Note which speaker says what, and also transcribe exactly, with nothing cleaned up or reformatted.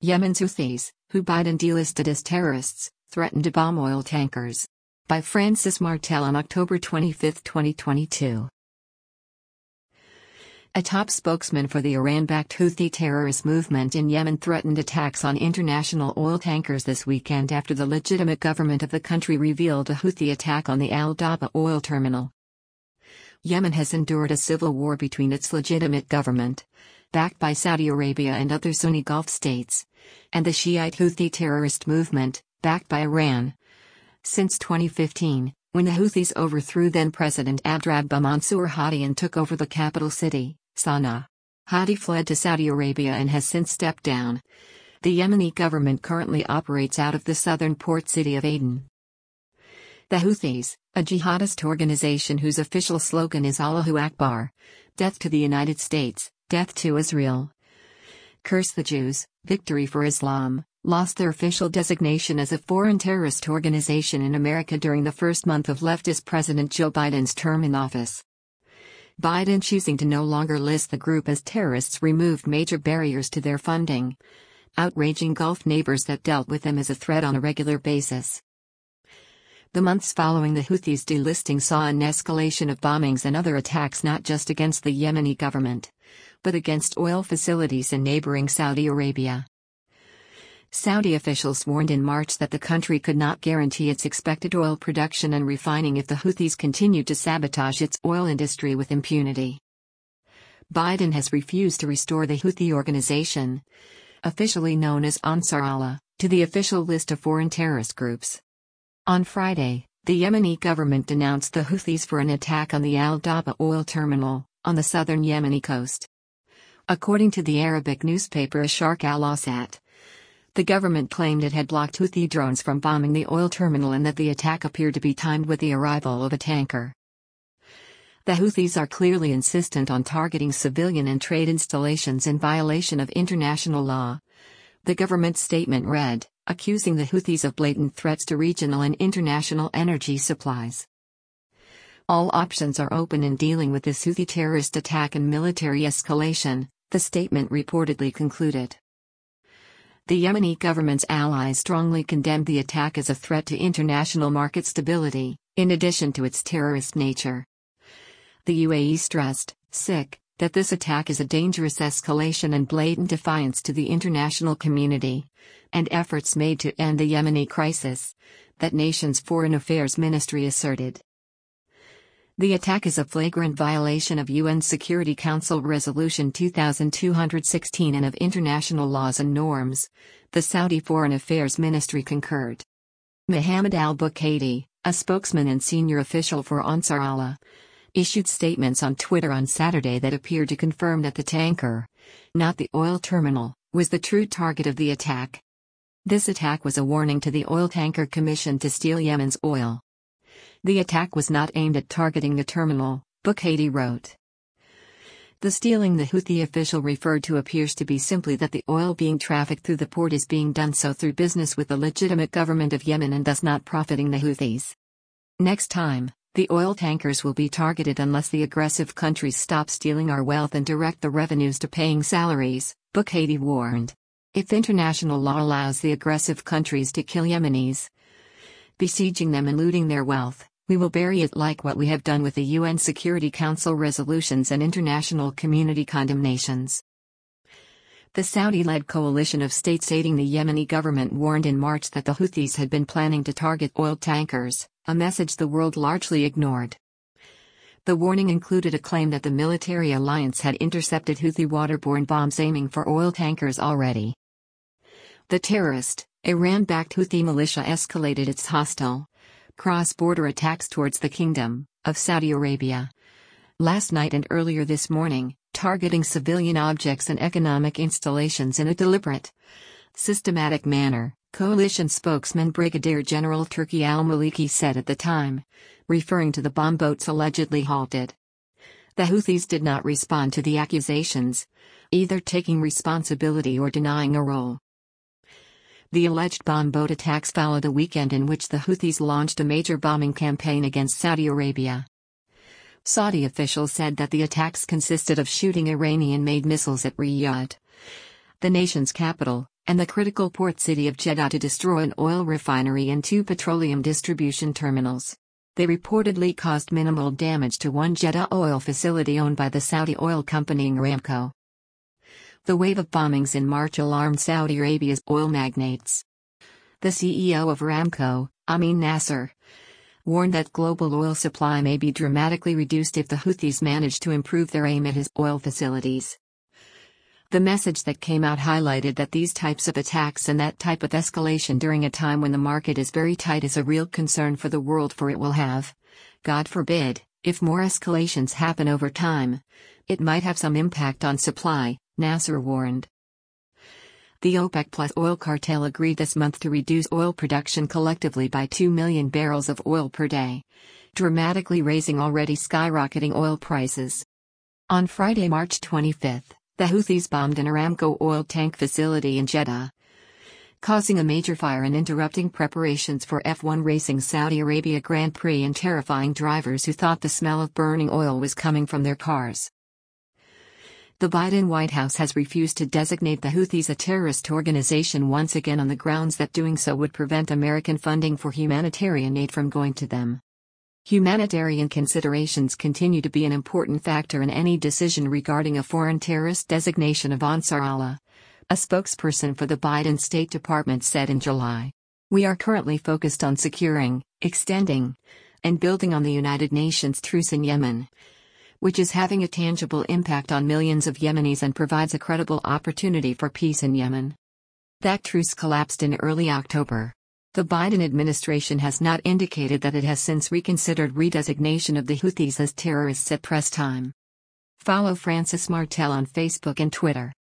Speaker 1: Yemen's Houthis, who Biden delisted as terrorists, threatened to bomb oil tankers. By Francis Martel on October twenty-fifth, twenty twenty-two. A top spokesman for the Iran-backed Houthi terrorist movement in Yemen threatened attacks on international oil tankers this weekend after the legitimate government of the country revealed a Houthi attack on the Al Daba oil terminal. Yemen has endured a civil war between its legitimate government, backed by Saudi Arabia and other Sunni Gulf states, and the Shiite Houthi terrorist movement, backed by Iran, since twenty fifteen, when the Houthis overthrew then-President Abdrabbuh Mansour Hadi and took over the capital city, Sana'a. Hadi fled to Saudi Arabia and has since stepped down. The Yemeni government currently operates out of the southern port city of Aden. The Houthis, a jihadist organization whose official slogan is Allahu Akbar, death to the United States, death to Israel, curse the Jews, victory for Islam, lost their official designation as a foreign terrorist organization in America during the first month of leftist President Joe Biden's term in office. Biden choosing to no longer list the group as terrorists removed major barriers to their funding, outraging Gulf neighbors that dealt with them as a threat on a regular basis. The months following the Houthis' delisting saw an escalation of bombings and other attacks not just against the Yemeni government, but against oil facilities in neighboring Saudi Arabia. Saudi officials warned in March that the country could not guarantee its expected oil production and refining if the Houthis continued to sabotage its oil industry with impunity. Biden has refused to restore the Houthi organization, officially known as Ansar Allah, to the official list of foreign terrorist groups. On Friday, the Yemeni government denounced the Houthis for an attack on the Al Daba oil terminal, on the southern Yemeni coast. According to the Arabic newspaper Asharq al-Awsat, the government claimed it had blocked Houthi drones from bombing the oil terminal and that the attack appeared to be timed with the arrival of a tanker. The Houthis are clearly insistent on targeting civilian and trade installations in violation of international law, the government statement read, accusing the Houthis of blatant threats to regional and international energy supplies. All options are open in dealing with this Houthi terrorist attack and military escalation, the statement reportedly concluded. The Yemeni government's allies strongly condemned the attack as a threat to international market stability, in addition to its terrorist nature. The U A E stressed, sick, that this attack is a dangerous escalation and blatant defiance to the international community, and efforts made to end the Yemeni crisis, that nation's Foreign Affairs Ministry asserted. The attack is a flagrant violation of U N Security Council Resolution two thousand two hundred sixteen and of international laws and norms, the Saudi Foreign Affairs Ministry concurred. Mohammed al-Bukaiti, a spokesman and senior official for Ansar Allah, issued statements on Twitter on Saturday that appeared to confirm that the tanker, not the oil terminal, was the true target of the attack. This attack was a warning to the Oil Tanker Commission to steal Yemen's oil. The attack was not aimed at targeting the terminal, Bukaiti wrote. The stealing the Houthi official referred to appears to be simply that the oil being trafficked through the port is being done so through business with the legitimate government of Yemen and thus not profiting the Houthis. Next time, the oil tankers will be targeted unless the aggressive countries stop stealing our wealth and direct the revenues to paying salaries, Bukaiti warned. If international law allows the aggressive countries to kill Yemenis, besieging them and looting their wealth, we will bury it like what we have done with the U N Security Council resolutions and international community condemnations. The Saudi-led coalition of states aiding the Yemeni government warned in March that the Houthis had been planning to target oil tankers, a message the world largely ignored. The warning included a claim that the military alliance had intercepted Houthi waterborne bombs aiming for oil tankers already. The terrorist, Iran-backed Houthi militia escalated its hostile, cross-border attacks towards the Kingdom of Saudi Arabia last night and earlier this morning, targeting civilian objects and economic installations in a deliberate, systematic manner, coalition spokesman Brigadier General Turki al-Maliki said at the time, referring to the bomb boats allegedly halted. The Houthis did not respond to the accusations, either taking responsibility or denying a role. The alleged bomb boat attacks followed a weekend in which the Houthis launched a major bombing campaign against Saudi Arabia. Saudi officials said that the attacks consisted of shooting Iranian-made missiles at Riyadh, the nation's capital, and the critical port city of Jeddah to destroy an oil refinery and two petroleum distribution terminals. They reportedly caused minimal damage to one Jeddah oil facility owned by the Saudi oil company Aramco. The wave of bombings in March alarmed Saudi Arabia's oil magnates. The C E O of Aramco, Amin Nasser, warned that global oil supply may be dramatically reduced if the Houthis manage to improve their aim at his oil facilities. The message that came out highlighted that these types of attacks and that type of escalation during a time when the market is very tight is a real concern for the world, for it will have, God forbid, if more escalations happen over time, it might have some impact on supply, Nasser warned. The OPEC Plus oil cartel agreed this month to reduce oil production collectively by two million barrels of oil per day, dramatically raising already skyrocketing oil prices. On Friday, March twenty-fifth, the Houthis bombed an Aramco oil tank facility in Jeddah, causing a major fire and interrupting preparations for F one racing's Saudi Arabia Grand Prix and terrifying drivers who thought the smell of burning oil was coming from their cars. The Biden White House has refused to designate the Houthis a terrorist organization once again on the grounds that doing so would prevent American funding for humanitarian aid from going to them. Humanitarian considerations continue to be an important factor in any decision regarding a foreign terrorist designation of Ansar Allah, a spokesperson for the Biden State Department said in July. We are currently focused on securing, extending, and building on the United Nations truce in Yemen, which is having a tangible impact on millions of Yemenis and provides a credible opportunity for peace in Yemen. That truce collapsed in early October. The Biden administration has not indicated that it has since reconsidered redesignation of the Houthis as terrorists at press time. Follow Francis Martel on Facebook and Twitter.